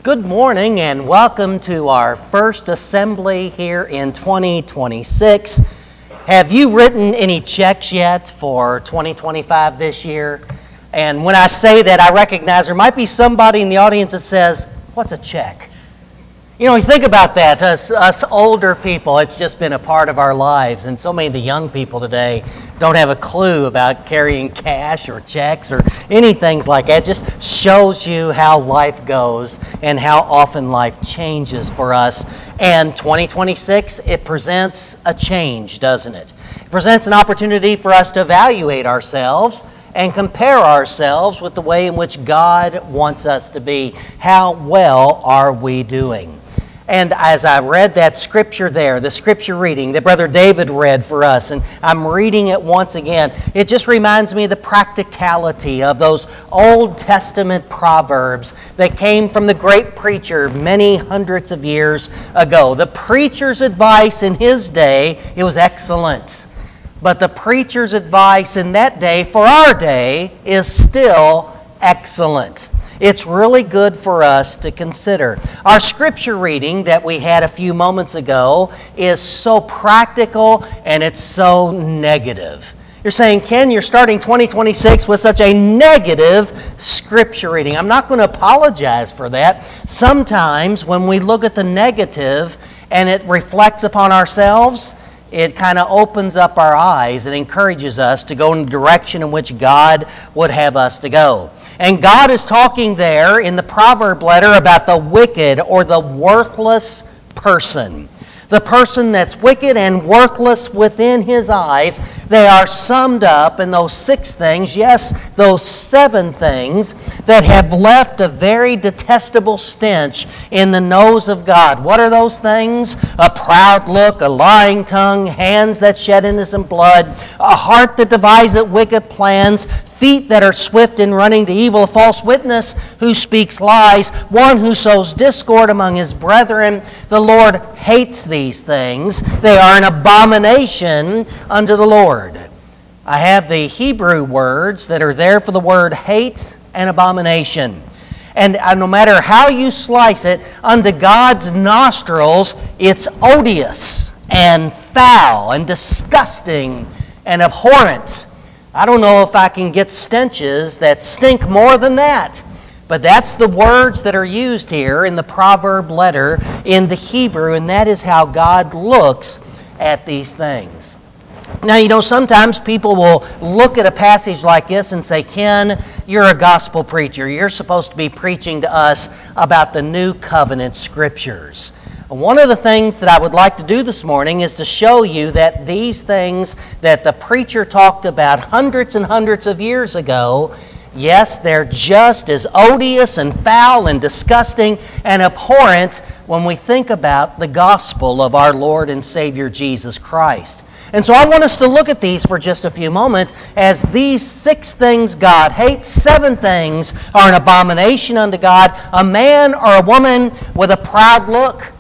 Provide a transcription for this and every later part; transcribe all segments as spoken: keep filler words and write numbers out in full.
Good morning and welcome to our first assembly here in twenty twenty-six. Have you written any checks yet for twenty twenty-five this year? And when I say that, I recognize there might be somebody in the audience that says, "What's a check?" You know, you think about that, us, us older people, it's just been a part of our lives, and so many of the young people today don't have a clue about carrying cash or checks or anything like that. It just shows you how life goes and how often life changes for us. And twenty twenty-six, it presents a change, doesn't it? It presents an opportunity for us to evaluate ourselves and compare ourselves with the way in which God wants us to be. How well are we doing? And as I read that scripture there, the scripture reading that Brother David read for us, and I'm reading it once again, it just reminds me of the practicality of those Old Testament proverbs that came from the great preacher many hundreds of years ago. The preacher's advice in his day, it was excellent. But the preacher's advice in that day, for our day, is still excellent. It's really good for us to consider. Our scripture reading that we had a few moments ago is so practical and it's so negative. You're saying, Ken, you're starting twenty twenty-six with such a negative scripture reading. I'm not going to apologize for that. Sometimes when we look at the negative and it reflects upon ourselves, it kind of opens up our eyes and encourages us to go in the direction in which God would have us to go. And God is talking there in the proverb letter about the wicked or the worthless person. The person that's wicked and worthless within his eyes, they are summed up in those six things, yes, those seven things that have left a very detestable stench in the nose of God. What are those things? A proud look, a lying tongue, hands that shed innocent blood, a heart that deviseth wicked plans, feet that are swift in running to evil, a false witness who speaks lies, one who sows discord among his brethren. The Lord hates these things. They are an abomination unto the Lord. I have the Hebrew words that are there for the word hate and abomination. And no matter how you slice it, unto God's nostrils, it's odious and foul and disgusting and abhorrent. I don't know if I can get stenches that stink more than that. But that's the words that are used here in the proverb letter in the Hebrew, and that is how God looks at these things. Now, you know, sometimes people will look at a passage like this and say, Ken, you're a gospel preacher. You're supposed to be preaching to us about the New Covenant Scriptures. One of the things that I would like to do this morning is to show you that these things that the preacher talked about hundreds and hundreds of years ago, yes, they're just as odious and foul and disgusting and abhorrent when we think about the gospel of our Lord and Savior Jesus Christ. And so I want us to look at these for just a few moments as these six things God hates, seven things are an abomination unto God. A man or a woman with a proud look.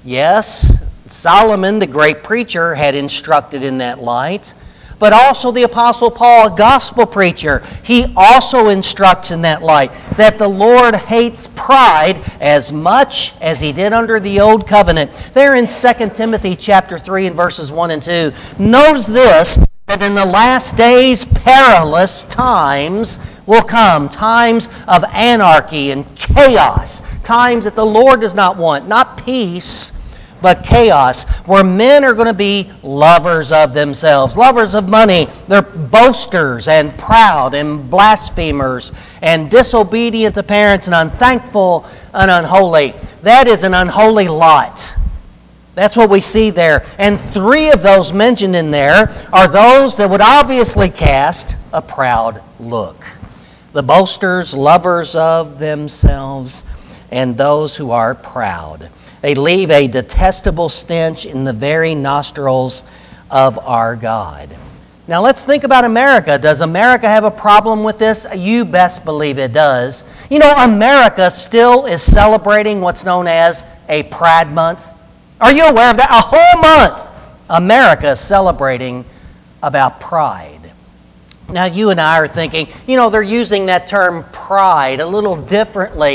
Yes, Solomon, the great preacher, had instructed in that light. But also the Apostle Paul, a gospel preacher, he also instructs in that light that the Lord hates pride as much as he did under the Old Covenant. There in Second Timothy chapter three and verses one and two, notice this, that in the last days perilous times will come, times of anarchy and chaos, times that the Lord does not want, not peace, but chaos, where men are going to be lovers of themselves, lovers of money. They're boasters and proud and blasphemers and disobedient to parents and unthankful and unholy. That is an unholy lot. That's what we see there. And three of those mentioned in there are those that would obviously cast a proud look. The boasters, lovers of themselves, and those who are proud. They leave a detestable stench in the very nostrils of our God. Now let's think about America. Does America have a problem with this? You best believe it does. You know, America still is celebrating what's known as a Pride Month. Are you aware of that? A whole month, America is celebrating about pride. Now you and I are thinking, you know, they're using that term pride a little differently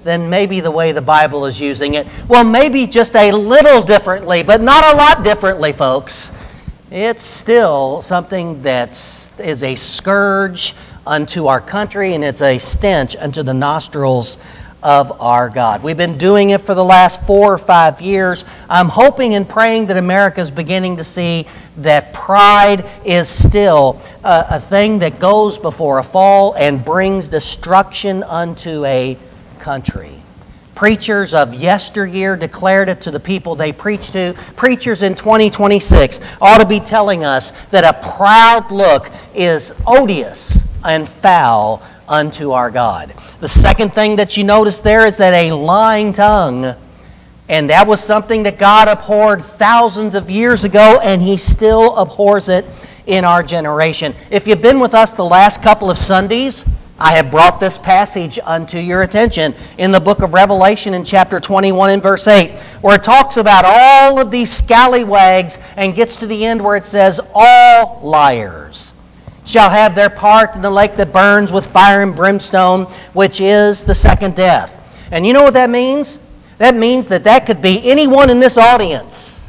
than maybe the way the Bible is using it. Well, maybe just a little differently, but not a lot differently, folks. It's still something that is a scourge unto our country, and it's a stench unto the nostrils of our God. We've been doing it for the last four or five years. I'm hoping and praying that America is beginning to see that pride is still a, a thing that goes before a fall and brings destruction unto a country. Preachers of yesteryear declared it to the people they preached to. Preachers in twenty twenty-six ought to be telling us that a proud look is odious and foul unto our God. The second thing that you notice there is that a lying tongue, and that was something that God abhorred thousands of years ago, and He still abhors it in our generation. If you've been with us the last couple of Sundays, I have brought this passage unto your attention in the book of Revelation in chapter twenty-one and verse eight, where it talks about all of these scallywags and gets to the end where it says, all liars shall have their part in the lake that burns with fire and brimstone, which is the second death. And you know what that means? That means that that could be anyone in this audience.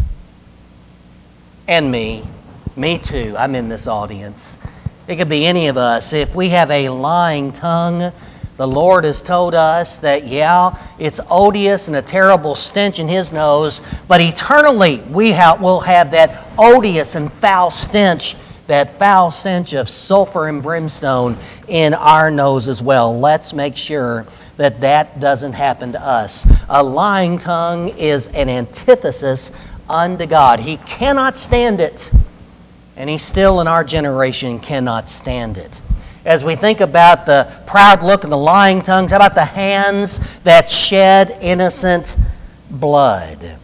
And me. Me too. I'm in this audience. It could be any of us. If we have a lying tongue, the Lord has told us that, yeah, it's odious and a terrible stench in His nose, but eternally we will have that odious and foul stench, that foul stench of sulfur and brimstone in our nose as well. Let's make sure that that doesn't happen to us. A lying tongue is an antithesis unto God. He cannot stand it, and He still in our generation cannot stand it. As we think about the proud look and the lying tongues, how about the hands that shed innocent blood?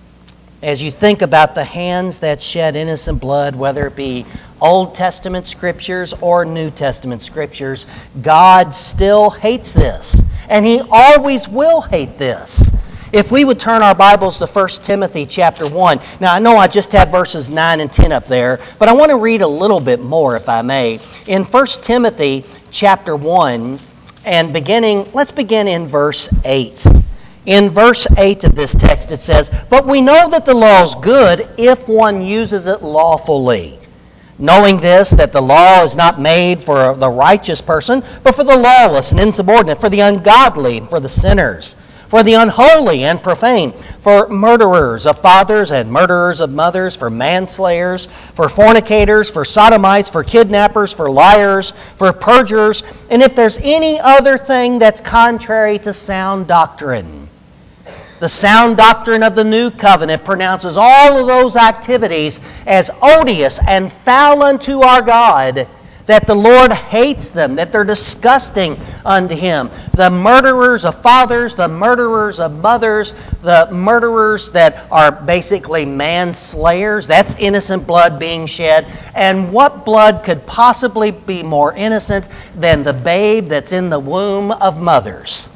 As you think about the hands that shed innocent blood, whether it be Old Testament Scriptures or New Testament Scriptures, God still hates this. And He always will hate this. If we would turn our Bibles to First Timothy chapter one. Now, I know I just have verses nine and ten up there, but I want to read a little bit more, if I may. In First Timothy chapter one, and beginning, let's begin in verse eight. In verse eight of this text it says, "But we know that the law is good if one uses it lawfully. Knowing this, that the law is not made for the righteous person, but for the lawless and insubordinate, for the ungodly and for the sinners, for the unholy and profane, for murderers of fathers and murderers of mothers, for manslayers, for fornicators, for sodomites, for kidnappers, for liars, for perjurers, and if there's any other thing that's contrary to sound doctrine." The sound doctrine of the New Covenant pronounces all of those activities as odious and foul unto our God, that the Lord hates them, that they're disgusting unto Him. The murderers of fathers, the murderers of mothers, the murderers that are basically manslayers, that's innocent blood being shed. And what blood could possibly be more innocent than the babe that's in the womb of mothers?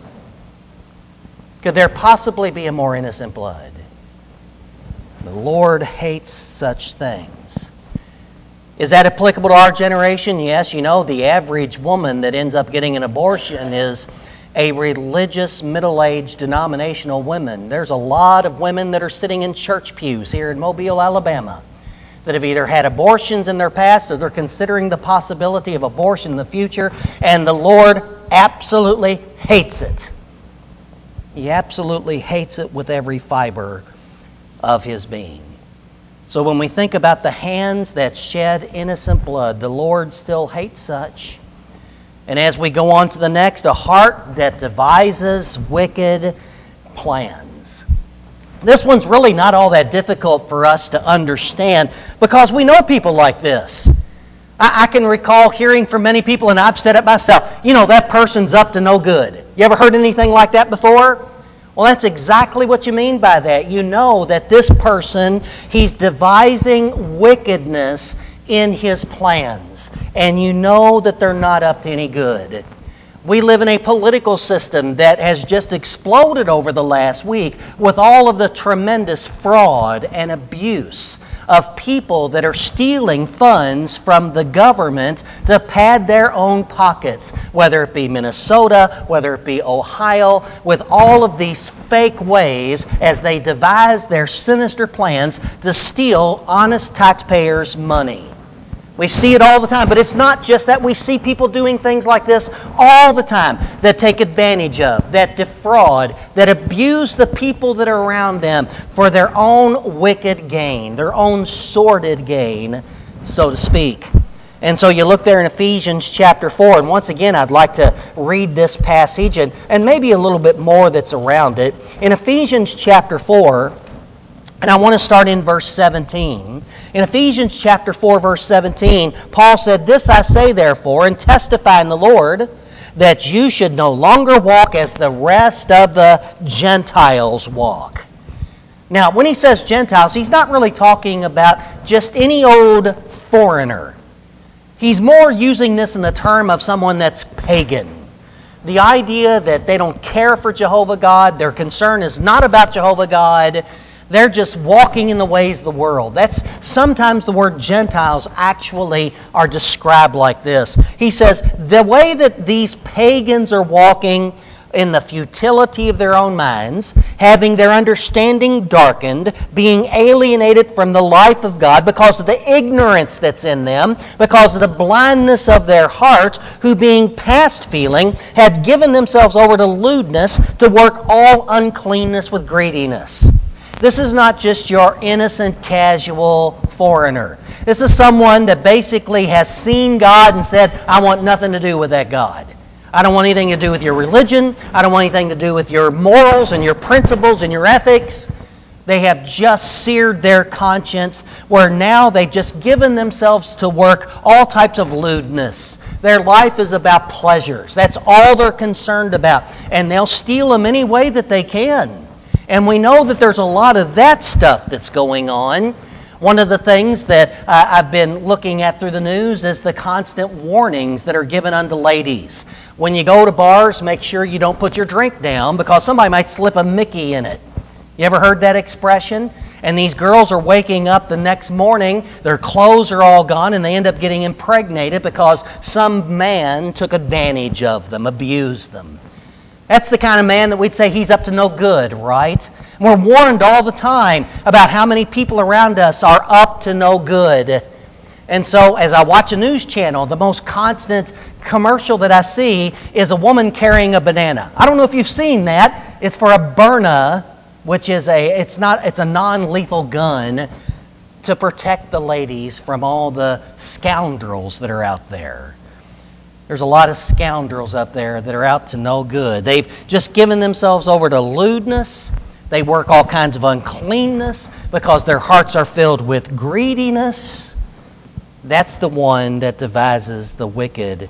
Could there possibly be a more innocent blood? The Lord hates such things. Is that applicable to our generation? Yes. You know, the average woman that ends up getting an abortion is a religious, middle-aged, denominational woman. There's a lot of women that are sitting in church pews here in Mobile, Alabama, that have either had abortions in their past or they're considering the possibility of abortion in the future, and the Lord absolutely hates it. He absolutely hates it with every fiber of His being. So when we think about the hands that shed innocent blood, the Lord still hates such. And as we go on to the next, a heart that devises wicked plans. This one's really not all that difficult for us to understand because we know people like this. I, I can recall hearing from many people, and I've said it myself, you know, that person's up to no good. You ever heard anything like that before? Well, that's exactly what you mean by that. You know that this person, he's devising wickedness in his plans. And you know that they're not up to any good. We live in a political system that has just exploded over the last week with all of the tremendous fraud and abuse of people that are stealing funds from the government to pad their own pockets, whether it be Minnesota, whether it be Ohio, with all of these fake ways as they devise their sinister plans to steal honest taxpayers' money. We see it all the time, but it's not just that. We see people doing things like this all the time that take advantage of, that defraud, that abuse the people that are around them for their own wicked gain, their own sordid gain, so to speak. And so you look there in Ephesians chapter four, and once again I'd like to read this passage and, and maybe a little bit more that's around it. In Ephesians chapter four, and I want to start in verse seventeen. In Ephesians chapter four, verse seventeen, Paul said, "This I say therefore, and testify in the Lord, that you should no longer walk as the rest of the Gentiles walk." Now, when he says Gentiles, he's not really talking about just any old foreigner. He's more using this in the term of someone that's pagan. The idea that they don't care for Jehovah God, their concern is not about Jehovah God, they're just walking in the ways of the world. That's sometimes the word Gentiles actually are described like this. He says, the way that these pagans are walking in the futility of their own minds, having their understanding darkened, being alienated from the life of God because of the ignorance that's in them, because of the blindness of their heart, who being past feeling had given themselves over to lewdness, to work all uncleanness with greediness. This is not just your innocent, casual foreigner. This is someone that basically has seen God and said, I want nothing to do with that God. I don't want anything to do with your religion. I don't want anything to do with your morals and your principles and your ethics. They have just seared their conscience, where now they've just given themselves to work all types of lewdness. Their life is about pleasures. That's all they're concerned about. And they'll steal them any way that they can. And we know that there's a lot of that stuff that's going on. One of the things that uh, I've been looking at through the news is the constant warnings that are given unto ladies. When you go to bars, make sure you don't put your drink down because somebody might slip a Mickey in it. You ever heard that expression? And these girls are waking up the next morning, their clothes are all gone, and they end up getting impregnated because some man took advantage of them, abused them. That's the kind of man that we'd say he's up to no good, right? And we're warned all the time about how many people around us are up to no good. And so as I watch a news channel, the most constant commercial that I see is a woman carrying a banana. I don't know if you've seen that. It's for a Byrna, which is a it's not it's a non-lethal gun to protect the ladies from all the scoundrels that are out there. There's a lot of scoundrels up there that are out to no good. They've just given themselves over to lewdness. They work all kinds of uncleanness because their hearts are filled with greediness. That's the one that devises the wicked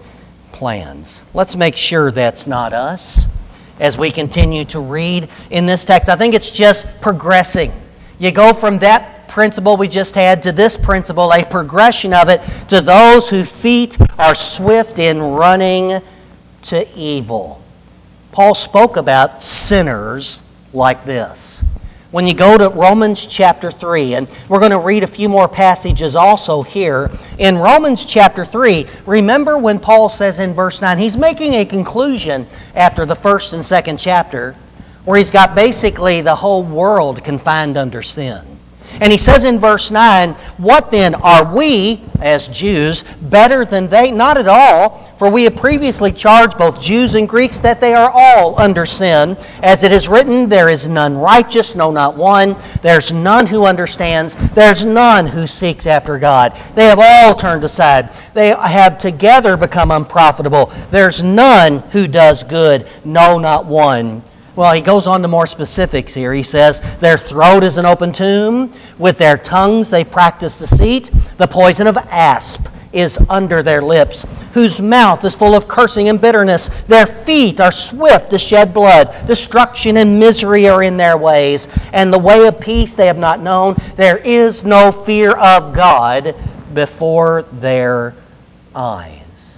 plans. Let's make sure that's not us as we continue to read in this text. I think it's just progressing. You go from that principle we just had to this principle, a progression of it, to those whose feet are swift in running to evil. Paul spoke about sinners like this. When you go to Romans chapter three, and we're going to read a few more passages also here. In Romans chapter three, remember when Paul says in verse nine, he's making a conclusion after the first and second chapter, where he's got basically the whole world confined under sin. And he says in verse nine, "What then, are we, as Jews, better than they? Not at all, for we have previously charged both Jews and Greeks that they are all under sin. As it is written, there is none righteous, no, not one. There's none who understands. There's none who seeks after God. They have all turned aside. They have together become unprofitable. There's none who does good, no, not one." Well, he goes on to more specifics here. He says, their throat is an open tomb. With their tongues they practice deceit. The poison of asp is under their lips, whose mouth is full of cursing and bitterness. Their feet are swift to shed blood. Destruction and misery are in their ways, and the way of peace they have not known. There is no fear of God before their eyes.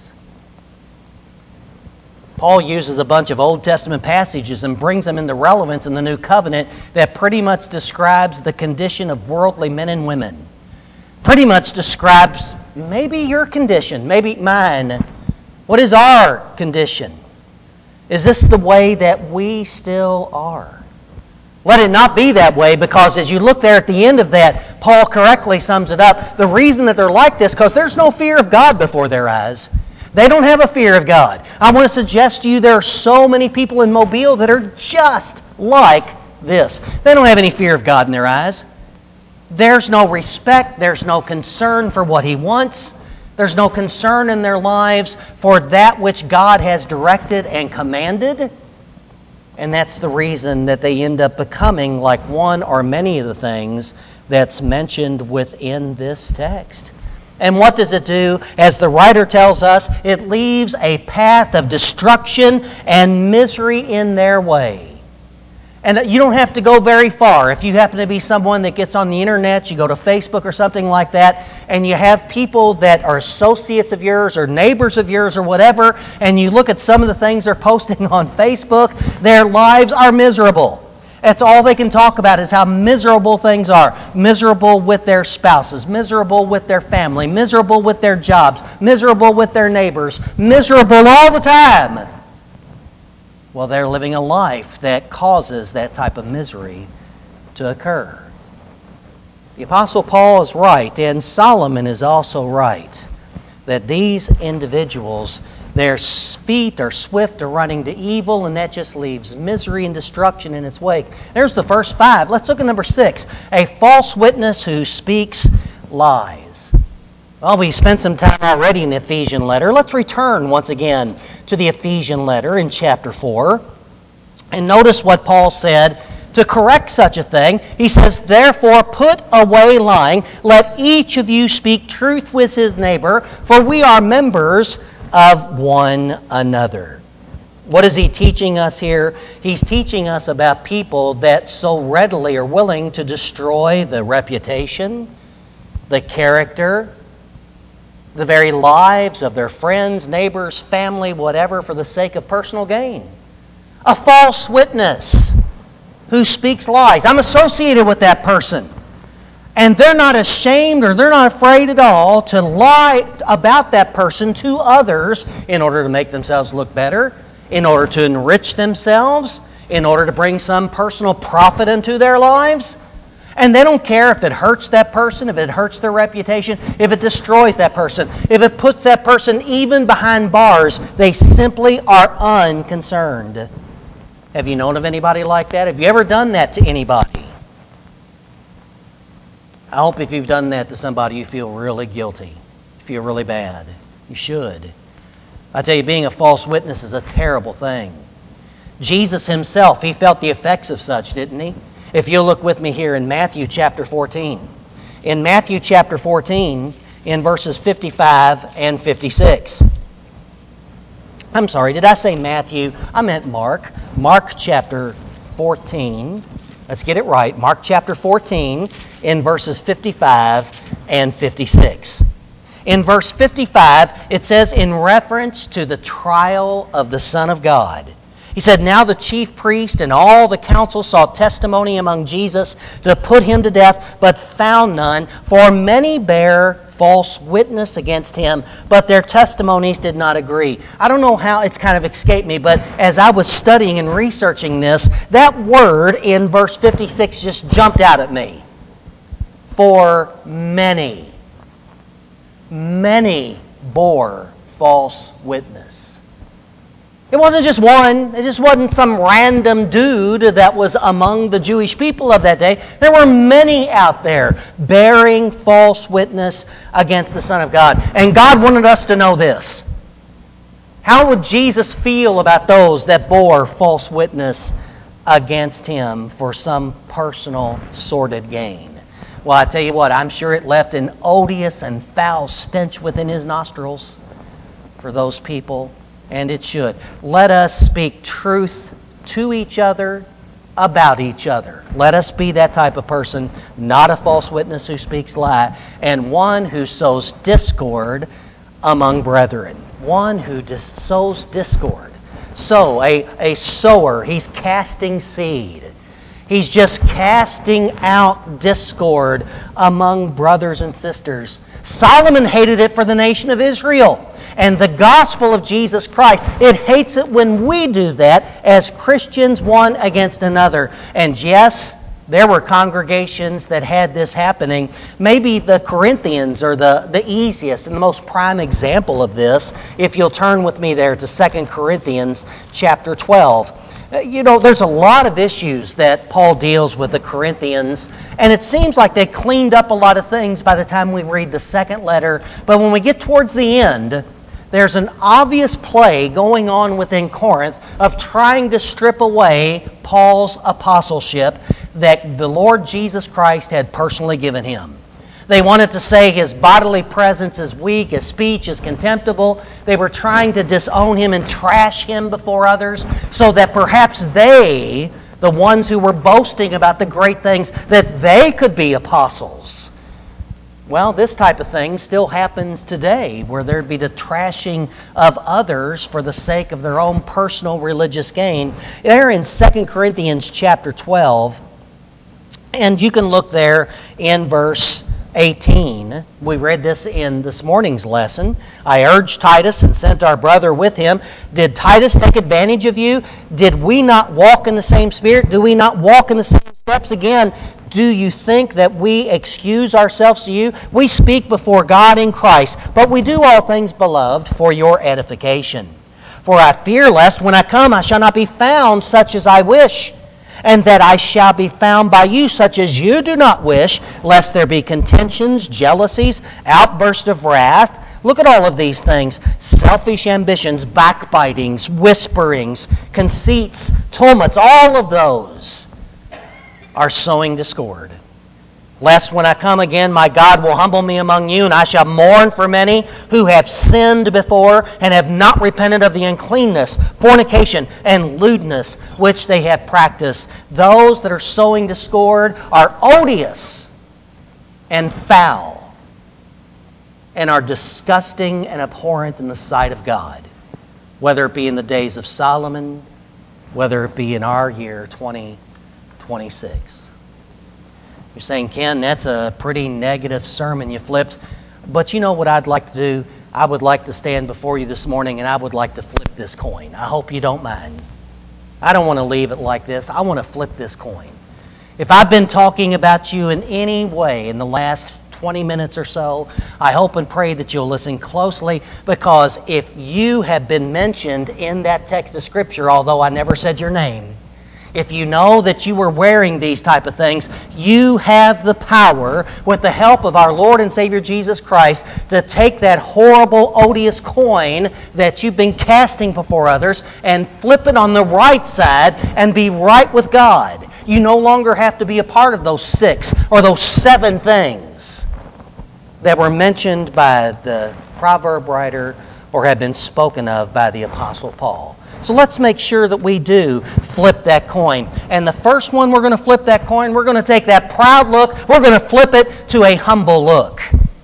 Paul uses a bunch of Old Testament passages and brings them into relevance in the New Covenant that pretty much describes the condition of worldly men and women. pretty much describes maybe your condition, maybe mine. What is our condition? Is this the way that we still are? Let it not be that way, because as you look there at the end of that, Paul correctly sums it up. The reason that they're like this, because there's no fear of God before their eyes. They don't have a fear of God. I want to suggest to you there are so many people in Mobile that are just like this. They don't have any fear of God in their eyes. There's no respect. There's no concern for what He wants. There's no concern in their lives for that which God has directed and commanded. And that's the reason that they end up becoming like one or many of the things that's mentioned within this text. And what does it do? As the writer tells us, it leaves a path of destruction and misery in their way. And you don't have to go very far. If you happen to be someone that gets on the internet, you go to Facebook or something like that, and you have people that are associates of yours or neighbors of yours or whatever, and you look at some of the things they're posting on Facebook, their lives are miserable. That's all they can talk about, is how miserable things are. Miserable with their spouses, miserable with their family, miserable with their jobs, miserable with their neighbors, miserable all the time. Well, they're living a life that causes that type of misery to occur. The Apostle Paul is right, and Solomon is also right, that these individuals, their feet are swift to running to evil, and that just leaves misery and destruction in its wake. There's the first five. Let's look at number six. A false witness who speaks lies. Well, we spent some time already in the Ephesian letter. Let's return once again to the Ephesian letter in chapter four. And notice what Paul said to correct such a thing. He says, "Therefore put away lying. Let each of you speak truth with his neighbor, for we are members of one another." What is he teaching us here? He's teaching us about people that so readily are willing to destroy the reputation, the character, the very lives of their friends, neighbors, family, whatever, for the sake of personal gain. A false witness who speaks lies. I'm associated with that person. And they're not ashamed or they're not afraid at all to lie about that person to others in order to make themselves look better, in order to enrich themselves, in order to bring some personal profit into their lives. And they don't care if it hurts that person, if it hurts their reputation, if it destroys that person, if it puts that person even behind bars. They simply are unconcerned. Have you known of anybody like that? Have you ever done that to anybody? I hope if you've done that to somebody, you feel really guilty. You feel really bad. You should. I tell you, being a false witness is a terrible thing. Jesus himself, he felt the effects of such, didn't he? If you'll look with me here in Matthew chapter fourteen. In Matthew chapter fourteen, in verses fifty-five and fifty-six. I'm sorry, did I say Matthew? I meant Mark. Mark chapter fourteen. Let's get it right. Mark chapter fourteen, in verses fifty-five and fifty-six. In verse fifty-five, it says, in reference to the trial of the Son of God, he said, "Now the chief priest and all the council sought testimony among Jesus to put him to death, but found none. For many bear false witness against him, but their testimonies did not agree." I don't know how it's kind of escaped me, but as I was studying and researching this, that word in verse fifty-six just jumped out at me. For many. Many bore false witness. It wasn't just one. It just wasn't some random dude that was among the Jewish people of that day. There were many out there bearing false witness against the Son of God. And God wanted us to know this. How would Jesus feel about those that bore false witness against him for some personal, sordid gain? Well, I tell you what, I'm sure it left an odious and foul stench within his nostrils for those people. And it should. Let us speak truth to each other, about each other. Let us be that type of person, not a false witness who speaks lie, and one who sows discord among brethren. One who dis- sows discord. So, a, a sower, he's casting seed. He's just casting out discord among brothers and sisters. Solomon hated it for the nation of Israel. And the gospel of Jesus Christ, it hates it when we do that as Christians one against another. And yes, there were congregations that had this happening. Maybe the Corinthians are the, the easiest and the most prime example of this. If you'll turn with me there to Second Corinthians chapter twelve. You know, there's a lot of issues that Paul deals with the Corinthians, and it seems like they cleaned up a lot of things by the time we read the second letter. But when we get towards the end, there's an obvious play going on within Corinth of trying to strip away Paul's apostleship that the Lord Jesus Christ had personally given him. They wanted to say his bodily presence is weak, his speech is contemptible. They were trying to disown him and trash him before others so that perhaps they, the ones who were boasting about the great things, that they could be apostles. Well, this type of thing still happens today, where there'd be the trashing of others for the sake of their own personal religious gain. There in Second Corinthians chapter twelve, and you can look there in verse eighteen. We read this in this morning's lesson. I urged Titus and sent our brother with him. Did Titus take advantage of you? Did we not walk in the same spirit? Do we not walk in the same steps? Again, do you think that we excuse ourselves to you? We speak before God in Christ, but we do all things, beloved, for your edification. For I fear lest when I come I shall not be found such as I wish, and that I shall be found by you such as you do not wish, lest there be contentions, jealousies, outburst of wrath. Look at all of these things. Selfish ambitions, backbitings, whisperings, conceits, tumults, all of those are sowing discord. Lest when I come again, my God will humble me among you, and I shall mourn for many who have sinned before and have not repented of the uncleanness, fornication, and lewdness which they have practiced. Those that are sowing discord are odious and foul and are disgusting and abhorrent in the sight of God, whether it be in the days of Solomon, whether it be in our year twenty twenty-six. You're saying, Ken, that's a pretty negative sermon you flipped. But you know what I'd like to do? I would like to stand before you this morning and I would like to flip this coin. I hope you don't mind. I don't want to leave it like this. I want to flip this coin. If I've been talking about you in any way in the last twenty minutes or so, I hope and pray that you'll listen closely, because if you have been mentioned in that text of Scripture, although I never said your name, if you know that you were wearing these type of things, you have the power, with the help of our Lord and Savior Jesus Christ, to take that horrible, odious coin that you've been casting before others and flip it on the right side and be right with God. You no longer have to be a part of those six or those seven things that were mentioned by the proverb writer or have been spoken of by the Apostle Paul. So let's make sure that we do flip that coin. And the first one we're going to flip that coin, we're going to take that proud look, we're going to flip it to a humble look.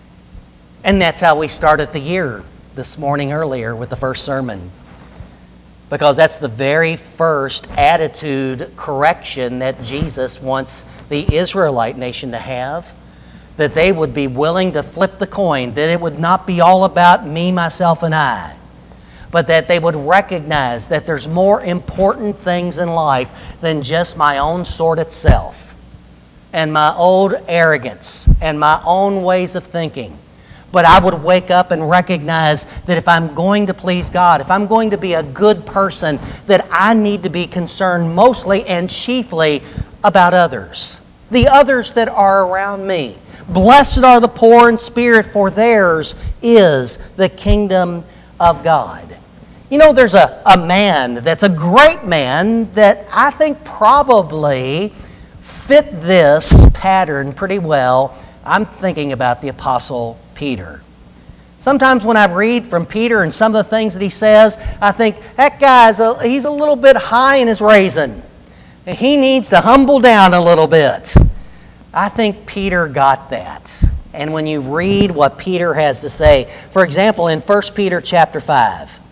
And that's how we started the year this morning earlier with the first sermon. Because that's the very first attitude correction that Jesus wants the Israelite nation to have. That they would be willing to flip the coin, that it would not be all about me, myself, and I, but that they would recognize that there's more important things in life than just my own sordid self and my old arrogance and my own ways of thinking. But I would wake up and recognize that if I'm going to please God, if I'm going to be a good person, that I need to be concerned mostly and chiefly about others, the others that are around me. Blessed are the poor in spirit, for theirs is the kingdom of God. You know, there's a, a man that's a great man that I think probably fit this pattern pretty well. I'm thinking about the Apostle Peter. Sometimes when I read from Peter and some of the things that he says, I think, that guy's a, he's a little bit high in his raisin. He needs to humble down a little bit. I think Peter got that. And when you read what Peter has to say, for example, in First Peter chapter five,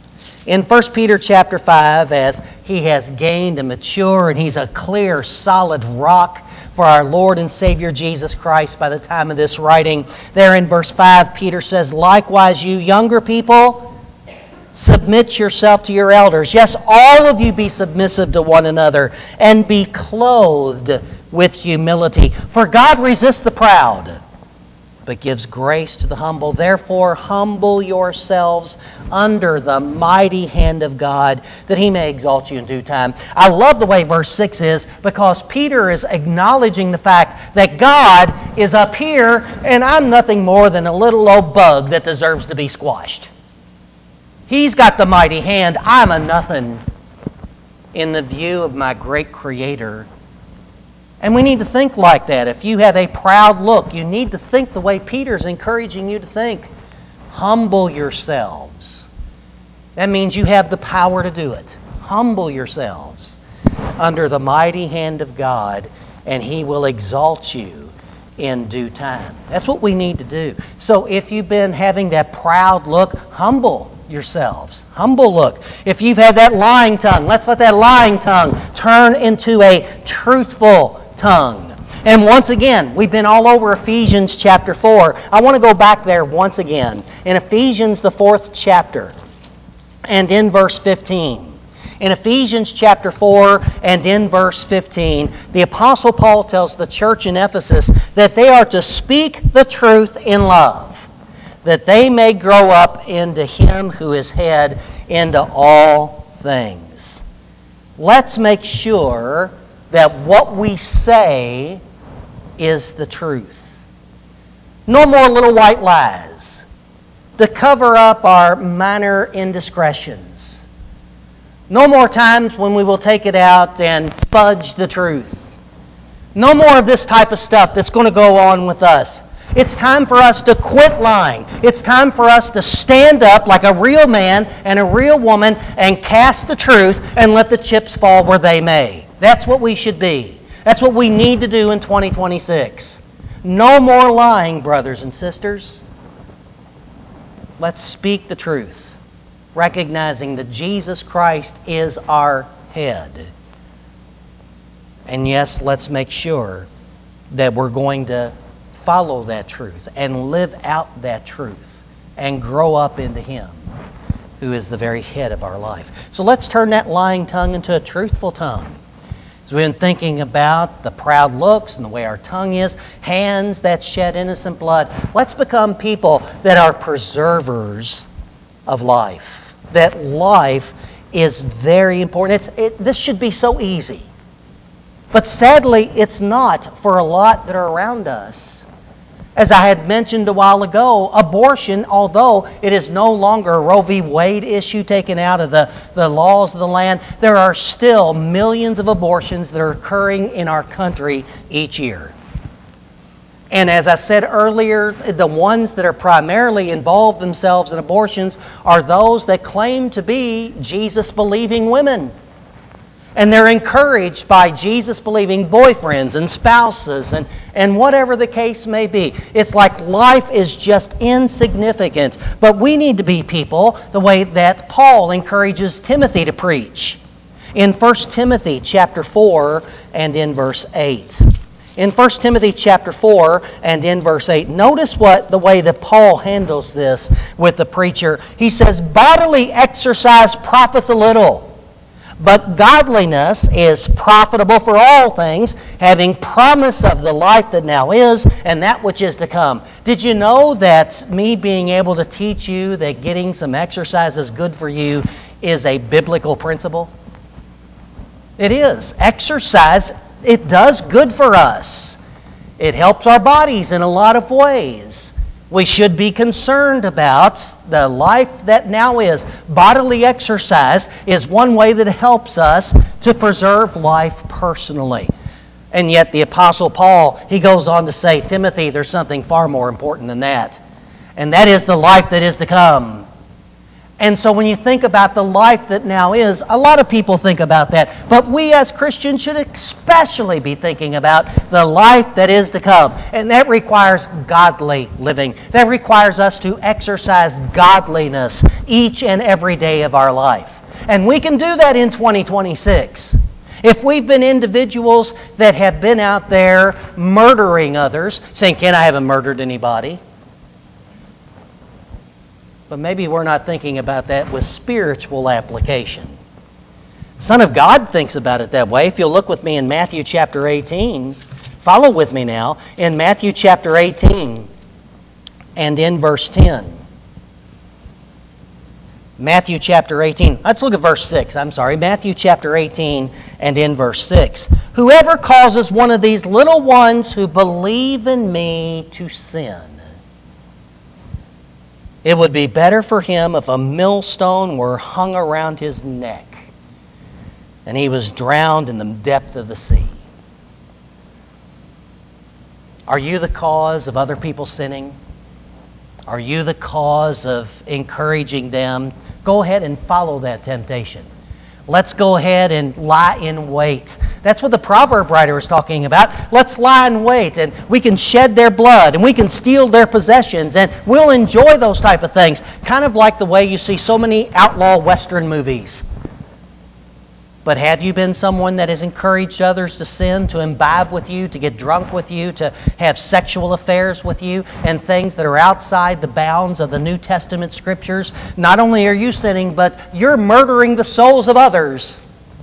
In First Peter chapter five, as he has gained and mature, and he's a clear, solid rock for our Lord and Savior Jesus Christ by the time of this writing, there in verse five, Peter says, "Likewise, you younger people, submit yourself to your elders. Yes, all of you be submissive to one another, and be clothed with humility. For God resists the proud, but gives grace to the humble. Therefore, humble yourselves under the mighty hand of God, that He may exalt you in due time." I love the way verse six is, because Peter is acknowledging the fact that God is up here, and I'm nothing more than a little old bug that deserves to be squashed. He's got the mighty hand. I'm a nothing in the view of my great Creator. And we need to think like that. If you have a proud look, you need to think the way Peter's encouraging you to think. Humble yourselves. That means you have the power to do it. Humble yourselves under the mighty hand of God, and He will exalt you in due time. That's what we need to do. So if you've been having that proud look, humble yourselves. Humble look. If you've had that lying tongue, let's let that lying tongue turn into a truthful tongue. And once again, we've been all over Ephesians chapter four. I want to go back there once again. In Ephesians, the fourth chapter, and in verse fifteen. In Ephesians chapter four and in verse fifteen, the Apostle Paul tells the church in Ephesus that they are to speak the truth in love, that they may grow up into Him who is head, into all things. Let's make sure that what we say is the truth. No more little white lies to cover up our minor indiscretions. No more times when we will take it out and fudge the truth. No more of this type of stuff that's going to go on with us. It's time for us to quit lying. It's time for us to stand up like a real man and a real woman and cast the truth and let the chips fall where they may. That's what we should be. That's what we need to do in twenty twenty-six. No more lying, brothers and sisters. Let's speak the truth, recognizing that Jesus Christ is our head. And yes, let's make sure that we're going to follow that truth and live out that truth and grow up into Him who is the very head of our life. So let's turn that lying tongue into a truthful tongue. As we've been thinking about the proud looks and the way our tongue is, hands that shed innocent blood, let's become people that are preservers of life. That life is very important. It's, it, this should be so easy. But sadly, it's not for a lot that are around us. As I had mentioned a while ago, abortion, although it is no longer a Roe v. Wade issue taken out of the, the laws of the land, there are still millions of abortions that are occurring in our country each year. And as I said earlier, the ones that are primarily involved themselves in abortions are those that claim to be Jesus-believing women. And they're encouraged by Jesus-believing boyfriends and spouses and, and whatever the case may be. It's like life is just insignificant. But we need to be people the way that Paul encourages Timothy to preach. In First Timothy chapter four and in verse eight. In First Timothy chapter four and in verse eight, notice what the way that Paul handles this with the preacher. He says, "Bodily exercise profits a little, but godliness is profitable for all things, having promise of the life that now is and that which is to come." Did you know that me being able to teach you that getting some exercise is good for you is a biblical principle? It is. Exercise, it does good for us. It helps our bodies in a lot of ways. We should be concerned about the life that now is. Bodily exercise is one way that helps us to preserve life personally. And yet the Apostle Paul, he goes on to say, Timothy, there's something far more important than that. And that is the life that is to come. And so when you think about the life that now is, a lot of people think about that. But we as Christians should especially be thinking about the life that is to come. And that requires godly living. That requires us to exercise godliness each and every day of our life. And we can do that in twenty twenty-six. If we've been individuals that have been out there murdering others, saying, "Ken, I haven't murdered anybody." But maybe we're not thinking about that with spiritual application. Son of God thinks about it that way. If you'll look with me in Matthew chapter eighteen, follow with me now, in Matthew chapter eighteen and in verse ten. Matthew chapter eighteen. Let's look at verse six. I'm sorry. Matthew chapter eighteen and in verse six. Whoever causes one of these little ones who believe in me to sin, it would be better for him if a millstone were hung around his neck and he was drowned in the depth of the sea. Are you the cause of other people sinning? Are you the cause of encouraging them? Go ahead and follow that temptation. Let's go ahead and lie in wait. That's what the proverb writer is talking about. Let's lie in wait, and we can shed their blood, and we can steal their possessions, and we'll enjoy those type of things. Kind of like the way you see so many outlaw Western movies. But have you been someone that has encouraged others to sin, to imbibe with you, to get drunk with you, to have sexual affairs with you, and things that are outside the bounds of the New Testament Scriptures? Not only are you sinning, but you're murdering the souls of others.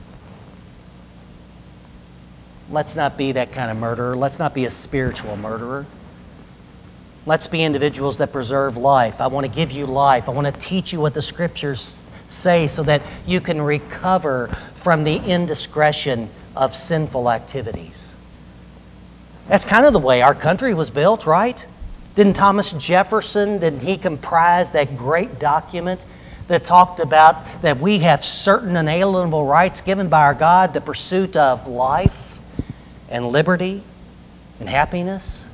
Let's not be that kind of murderer. Let's not be a spiritual murderer. Let's be individuals that preserve life. I want to give you life. I want to teach you what the Scriptures say so that you can recover from the indiscretion of sinful activities. That's kind of the way our country was built, right? Didn't Thomas Jefferson, didn't he comprise that great document that talked about that we have certain inalienable rights given by our God, the pursuit of life and liberty and happiness?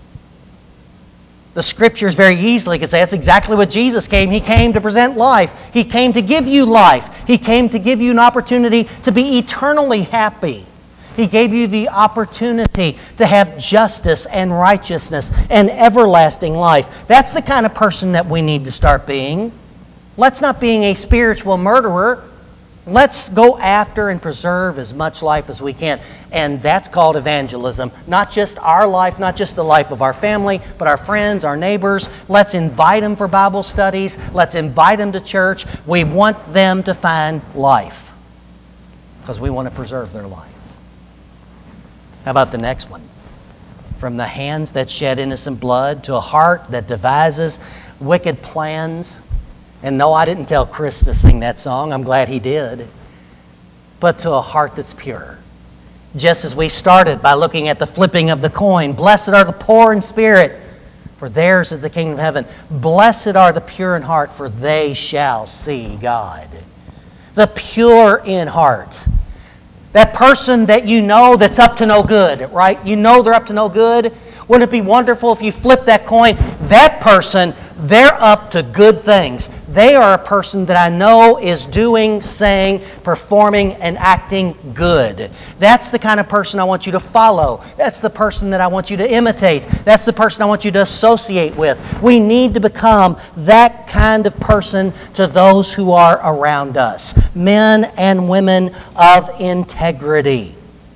The Scriptures very easily could say that's exactly what Jesus came. He came to present life. He came to give you life. He came to give you an opportunity to be eternally happy. He gave you the opportunity to have justice and righteousness and everlasting life. That's the kind of person that we need to start being. Let's not being a spiritual murderer. Let's go after and preserve as much life as we can. And that's called evangelism. Not just our life, not just the life of our family, but our friends, our neighbors. Let's invite them for Bible studies. Let's invite them to church. We want them to find life because we want to preserve their life. How about the next one? From the hands that shed innocent blood to a heart that devises wicked plans. And no, I didn't tell Chris to sing that song. I'm glad he did. But to a heart that's pure. Just as we started by looking at the flipping of the coin. Blessed are the poor in spirit, for theirs is the kingdom of heaven. Blessed are the pure in heart, for they shall see God. The pure in heart. That person that you know that's up to no good, right? You know they're up to no good. Wouldn't it be wonderful if you flip that coin? That person, they're up to good things. They are a person that I know is doing, saying, performing, and acting good. That's the kind of person I want you to follow. That's the person that I want you to imitate. That's the person I want you to associate with. We need to become that kind of person to those who are around us. Men and women of integrity.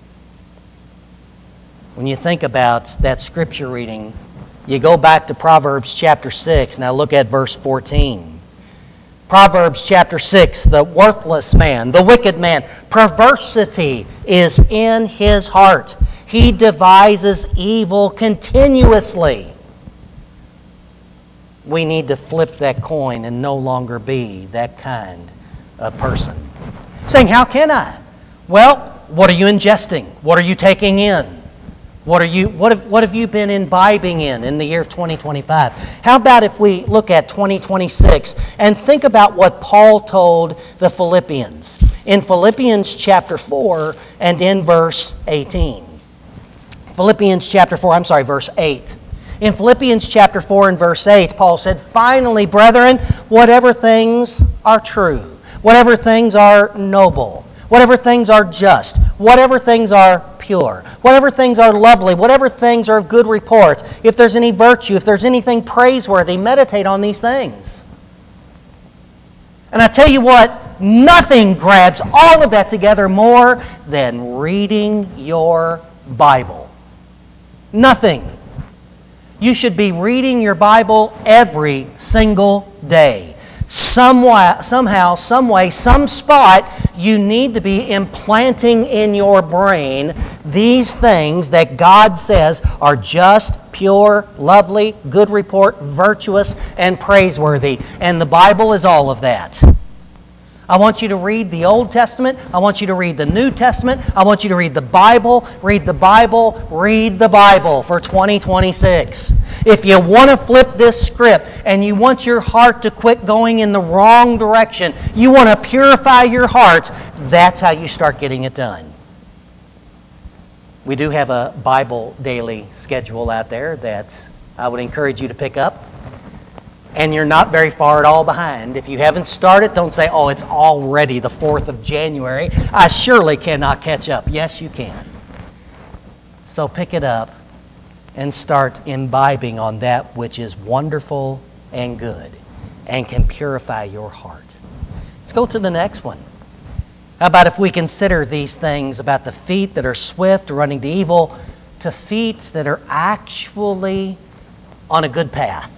When you think about that scripture reading, you go back to Proverbs chapter six. Now look at verse fourteen. Proverbs chapter six, the worthless man, the wicked man, perversity is in his heart. He devises evil continuously. We need to flip that coin and no longer be that kind of person. Saying, how can I? Well, what are you ingesting? What are you taking in? What are you? What have, what have you been imbibing in in the year of twenty twenty-five? How about if we look at twenty twenty-six and think about what Paul told the Philippians in Philippians chapter four and in verse eighteen. Philippians chapter four, I'm sorry, verse eight. In Philippians chapter four and verse eight, Paul said, "Finally, brethren, whatever things are true, whatever things are noble, whatever things are just, whatever things are pure, whatever things are lovely, whatever things are of good report, if there's any virtue, if there's anything praiseworthy, meditate on these things." And I tell you what, nothing grabs all of that together more than reading your Bible. Nothing. You should be reading your Bible every single day. Somewhere, somehow, some way, some spot, you need to be implanting in your brain these things that God says are just, pure, lovely, good report, virtuous, and praiseworthy. And the Bible is all of that. I want you to read the Old Testament. I want you to read the New Testament. I want you to read the Bible. Read the Bible. Read the Bible for twenty twenty-six. If you want to flip this script and you want your heart to quit going in the wrong direction, you want to purify your heart, that's how you start getting it done. We do have a Bible daily schedule out there that I would encourage you to pick up. And you're not very far at all behind. If you haven't started, don't say, "Oh, it's already the fourth of January. I surely cannot catch up." Yes, you can. So pick it up and start imbibing on that which is wonderful and good and can purify your heart. Let's go to the next one. How about if we consider these things about the feet that are swift, running to evil, to feet that are actually on a good path?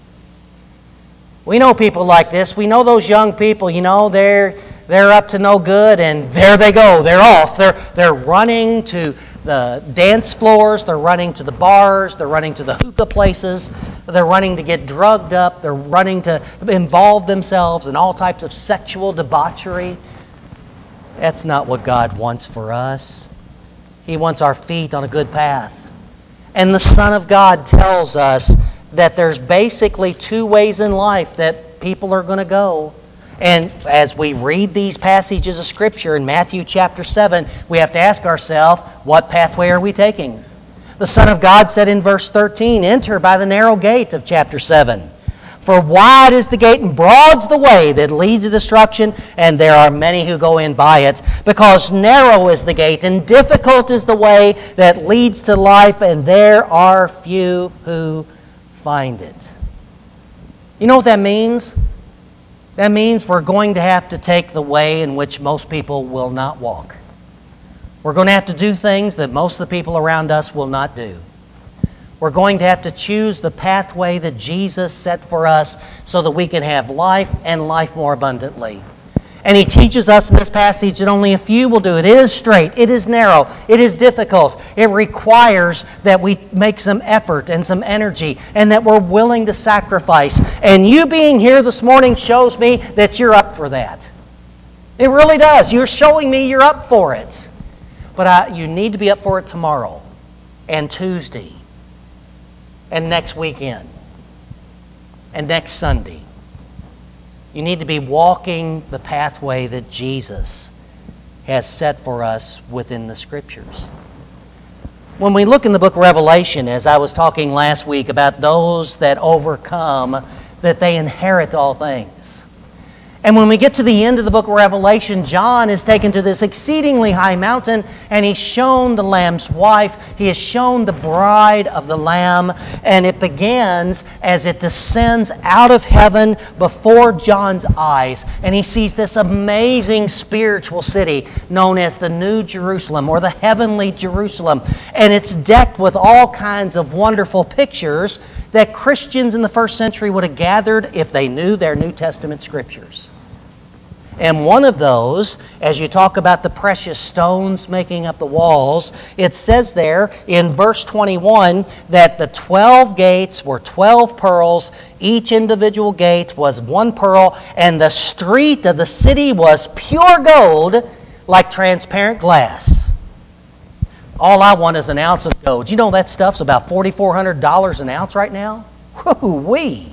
We know people like this. We know those young people, you know, they're they're up to no good, and there they go. They're off. They're they're running to the dance floors. They're running to the bars. They're running to the hookah places. They're running to get drugged up. They're running to involve themselves in all types of sexual debauchery. That's not what God wants for us. He wants our feet on a good path. And the Son of God tells us that there's basically two ways in life that people are going to go. And as we read these passages of Scripture in Matthew chapter seven, we have to ask ourselves, what pathway are we taking? The Son of God said in verse thirteen, "Enter by the narrow gate" of chapter seven. "For wide is the gate and broad's the way that leads to destruction, and there are many who go in by it. Because narrow is the gate and difficult is the way that leads to life, and there are few who find it." You know what that means? That means we're going to have to take the way in which most people will not walk. We're going to have to do things that most of the people around us will not do. We're going to have to choose the pathway that Jesus set for us so that we can have life and life more abundantly. And He teaches us in this passage that only a few will do it. It is straight. It is narrow. It is difficult. It requires that we make some effort and some energy and that we're willing to sacrifice. And you being here this morning shows me that you're up for that. It really does. You're showing me you're up for it. But I, you need to be up for it tomorrow and Tuesday and next weekend and next Sunday. You need to be walking the pathway that Jesus has set for us within the Scriptures. When we look in the book of Revelation, as I was talking last week about those that overcome, that they inherit all things. And when we get to the end of the book of Revelation, John is taken to this exceedingly high mountain, and he's shown the Lamb's wife. He has shown the bride of the Lamb, and it begins as it descends out of heaven before John's eyes, and he sees this amazing spiritual city known as the New Jerusalem, or the heavenly Jerusalem. And it's decked with all kinds of wonderful pictures that Christians in the first century would have gathered if they knew their New Testament Scriptures. And one of those, as you talk about the precious stones making up the walls, it says there in verse twenty-one that the twelve gates were twelve pearls. Each individual gate was one pearl, and the street of the city was pure gold like transparent glass. All I want is an ounce of gold. You know that stuff's about four thousand four hundred dollars an ounce right now? Whoo-wee!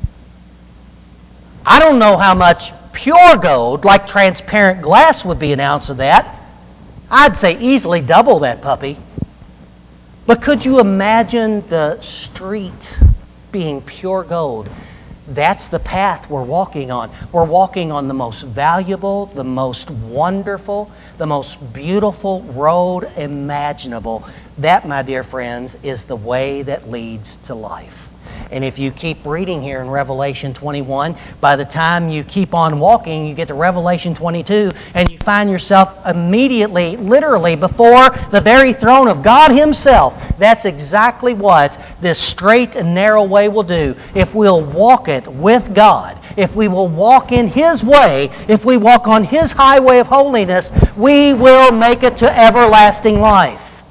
I don't know how much pure gold, like transparent glass, would be an ounce of that. I'd say easily double that puppy. But could you imagine the street being pure gold? That's the path we're walking on. We're walking on the most valuable, the most wonderful, the most beautiful road imaginable. That, my dear friends, is the way that leads to life. And if you keep reading here in Revelation twenty-one, by the time you keep on walking, you get to Revelation twenty-two, and you find yourself immediately, literally, before the very throne of God Himself. That's exactly what this straight and narrow way will do. If we'll walk it with God, if we will walk in His way, if we walk on His highway of holiness, we will make it to everlasting life.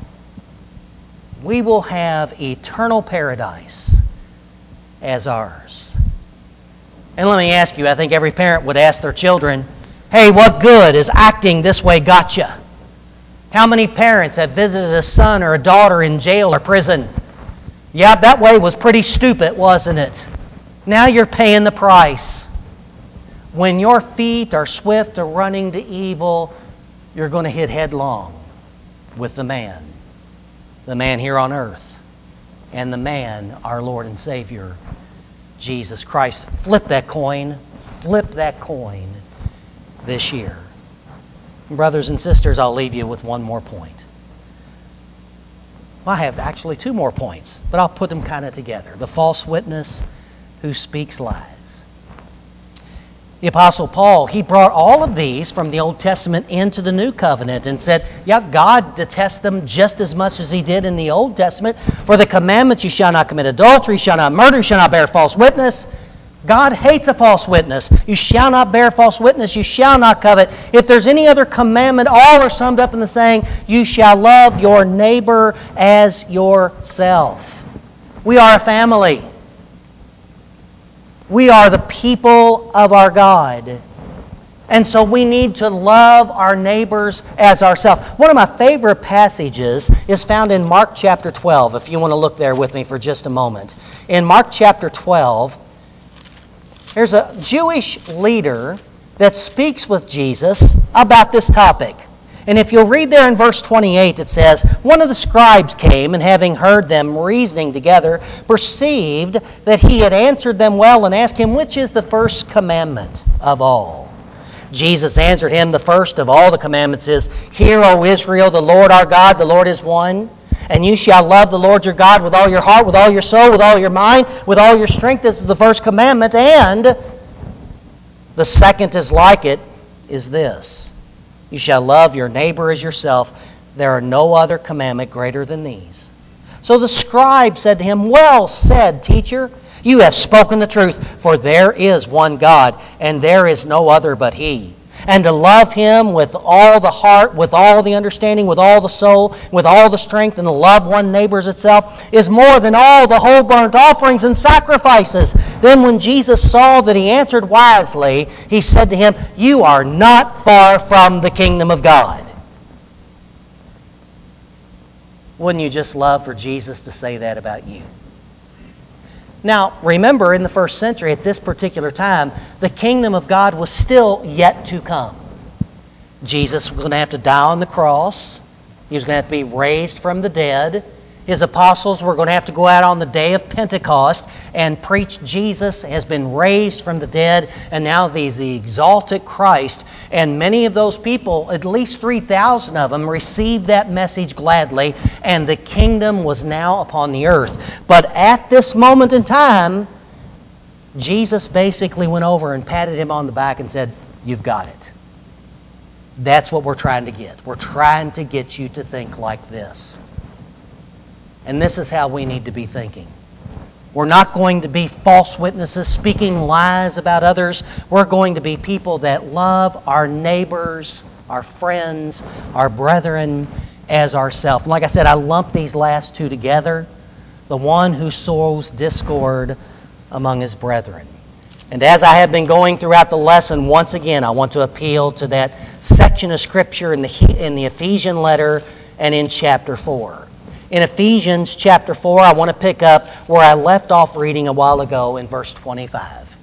We will have eternal paradise as ours. And let me ask you, I think every parent would ask their children, hey, what good is acting this way gotcha? How many parents have visited a son or a daughter in jail or prison? Yeah, that way was pretty stupid, wasn't it? Now you're paying the price. When your feet are swift to running to evil, you're going to hit headlong with the man. The man here on earth. And the man, our Lord and Savior, Jesus Christ. Flip that coin. Flip that coin this year. Brothers and sisters, I'll leave you with one more point. Well, I have actually two more points, but I'll put them kind of together. The false witness who speaks lies. The Apostle Paul, he brought all of these from the Old Testament into the New Covenant and said, yeah, God detests them just as much as He did in the Old Testament. For the commandments, you shall not commit adultery, you shall not murder, you shall not bear false witness. God hates a false witness. You shall not bear false witness, you shall not covet. If there's any other commandment, all are summed up in the saying, you shall love your neighbor as yourself. We are a family. We are the people of our God. And so we need to love our neighbors as ourselves. One of my favorite passages is found in Mark chapter twelve, if you want to look there with me for just a moment. In Mark chapter twelve, there's a Jewish leader that speaks with Jesus about this topic. And if you'll read there in verse twenty-eight, it says, one of the scribes came, and having heard them reasoning together, perceived that he had answered them well, and asked him, which is the first commandment of all? Jesus answered him, the first of all the commandments is, hear, O Israel, the Lord our God, the Lord is one. And you shall love the Lord your God with all your heart, with all your soul, with all your mind, with all your strength. This is the first commandment. And the second is like it, is this. You shall love your neighbor as yourself. There are no other commandment greater than these. So the scribe said to him, well said, teacher, you have spoken the truth, for there is one God, and there is no other but He. And to love Him with all the heart, with all the understanding, with all the soul, with all the strength, and to love one neighbor as itself is more than all the whole burnt offerings and sacrifices. Then when Jesus saw that he answered wisely, He said to him, you are not far from the kingdom of God. Wouldn't you just love for Jesus to say that about you? Now, remember, in the first century, at this particular time, the kingdom of God was still yet to come. Jesus was going to have to die on the cross. He was going to have to be raised from the dead. His apostles were going to have to go out on the day of Pentecost and preach Jesus has been raised from the dead, and now He's the exalted Christ. And many of those people, at least three thousand of them, received that message gladly, and the kingdom was now upon the earth. But at this moment in time, Jesus basically went over and patted him on the back and said, you've got it. That's what we're trying to get. We're trying to get you to think like this. And this is how we need to be thinking. We're not going to be false witnesses speaking lies about others. We're going to be people that love our neighbors, our friends, our brethren as ourselves. Like I said, I lump these last two together. The one who sows discord among his brethren. And as I have been going throughout the lesson, once again, I want to appeal to that section of Scripture in the, in the Ephesian letter and in chapter four. In Ephesians chapter four, I want to pick up where I left off reading a while ago in verse twenty-five.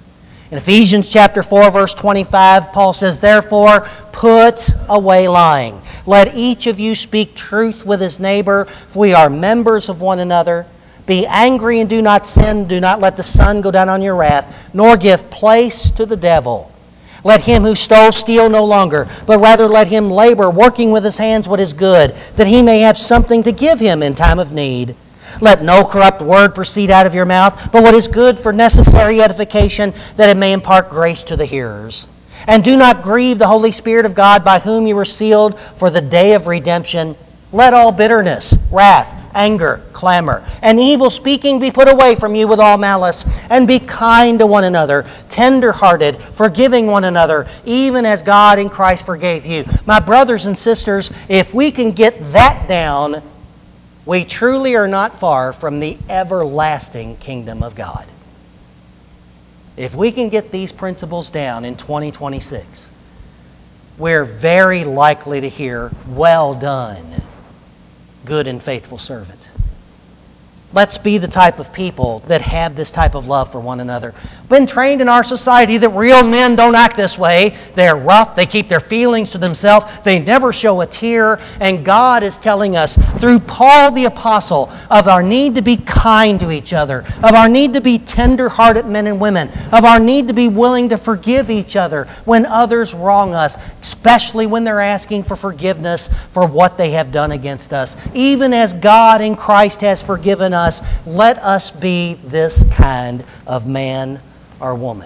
In Ephesians chapter four, verse twenty-five, Paul says, "Therefore, put away lying. Let each of you speak truth with his neighbor, for we are members of one another. Be angry and do not sin. Do not let the sun go down on your wrath, nor give place to the devil. Let him who stole steal no longer, but rather let him labor, working with his hands what is good, that he may have something to give him in time of need. Let no corrupt word proceed out of your mouth, but what is good for necessary edification, that it may impart grace to the hearers. And do not grieve the Holy Spirit of God, by whom you were sealed for the day of redemption. Let all bitterness, wrath, anger, clamor, and evil speaking be put away from you with all malice, and be kind to one another, tender-hearted, forgiving one another, even as God in Christ forgave you." My brothers and sisters, if we can get that down, we truly are not far from the everlasting kingdom of God. If we can get these principles down in twenty twenty-six, we're very likely to hear, "Well done, good and faithful servant." Let's be the type of people that have this type of love for one another. Been trained in our society that real men don't act this way. They're rough. They keep their feelings to themselves. They never show a tear. And God is telling us through Paul the Apostle of our need to be kind to each other, of our need to be tender-hearted men and women, of our need to be willing to forgive each other when others wrong us, especially when they're asking for forgiveness for what they have done against us. Even as God in Christ has forgiven us, Us, let us be this kind of man or woman.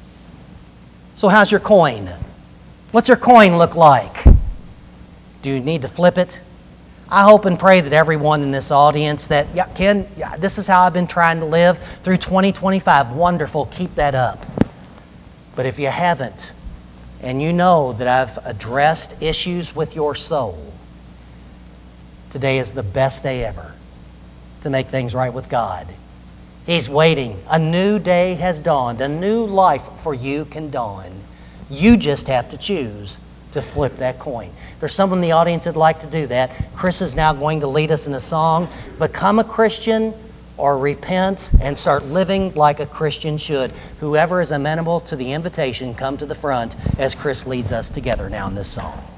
So how's your coin? What's your coin look like? Do you need to flip it? I hope and pray that everyone in this audience that, yeah, Ken, yeah, this is how I've been trying to live through twenty twenty-five. Wonderful. Keep that up. But if you haven't, and you know that I've addressed issues with your soul, today is the best day ever to make things right with God. He's waiting. A new day has dawned. A new life for you can dawn. You just have to choose to flip that coin. If there's someone in the audience that'd like to do that, Chris is now going to lead us in a song. Become a Christian or repent and start living like a Christian should. Whoever is amenable to the invitation, come to the front as Chris leads us together now in this song.